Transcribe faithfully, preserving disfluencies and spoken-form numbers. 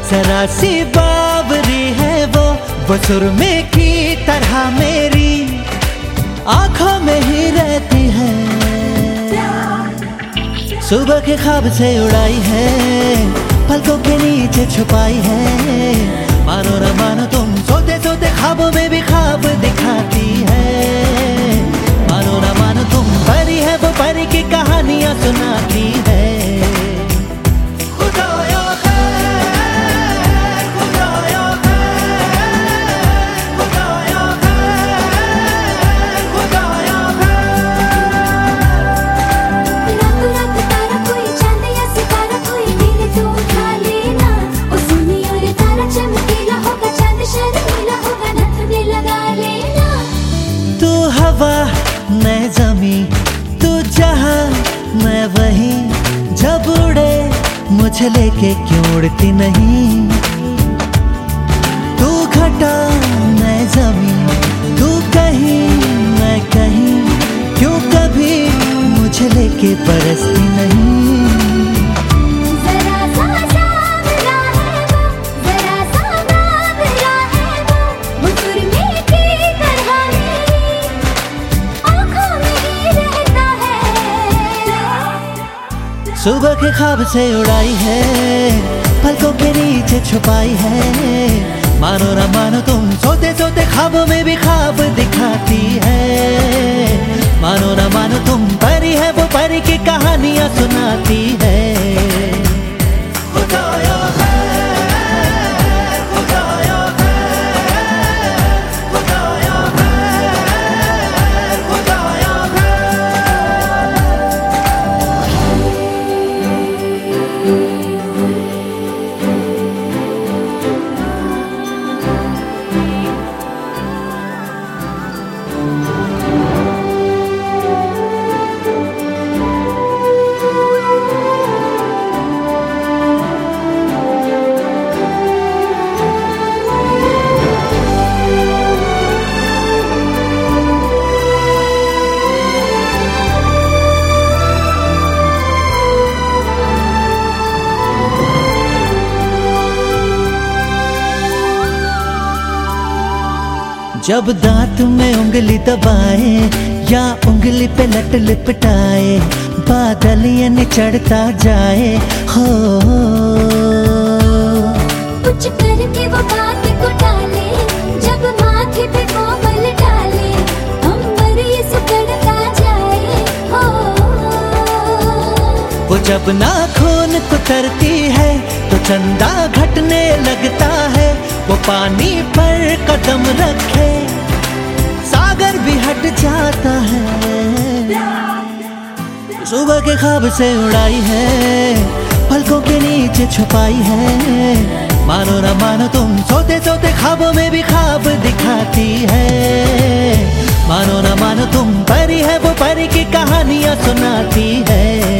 जरा सी बावरी है वो वो सुरमे की तरह मेरी आंखों में ही रहती है। सुबह के ख्वाब से उड़ाई है, पलकों के नीचे छुपाई है। मानो न मानो तुम सोते सोते ख्वाबों में भी ख्वाब दिखाती है। मानो न मानो तुम परी है वो परी की कहानियां सुनाती है। मैं जमी तू जहां मैं वहीं, जब उड़े मुझे लेके क्यों उड़ती नहीं। तू घटा मैं जमी तू कहीं मैं कहीं, क्यों कभी मुझे लेके बरसती नहीं। सुबह के ख्वाब से उड़ाई है, पलकों के नीचे छुपाई है। मानो न मानो तुम सोते सोते ख्वाबों में भी ख्वाब दिखाती है। मानो न मानो तुम परी है वो परी की कहानियां सुनाती है। जब दांत में उंगली दबाए या उंगली पे लट लिपटाए, बादल ये निचढ़ता जाए हो। कुछ करके वो बात को टाले, जब माथे पे कोमल डाले, अंबर ये सुकड़ता जाए हो। वो जब नाखून कुतरती है तो चंदा घटने लगता है। वो पानी पर कदम रखे सागर भी हट जाता है। सुबह के ख्वाब से उड़ाई है, पलकों के नीचे छुपाई है। मानो न मानो तुम सोते सोते ख्वाबों में भी ख्वाब दिखाती है। मानो न मानो तुम परी है वो परी की कहानियां सुनाती है।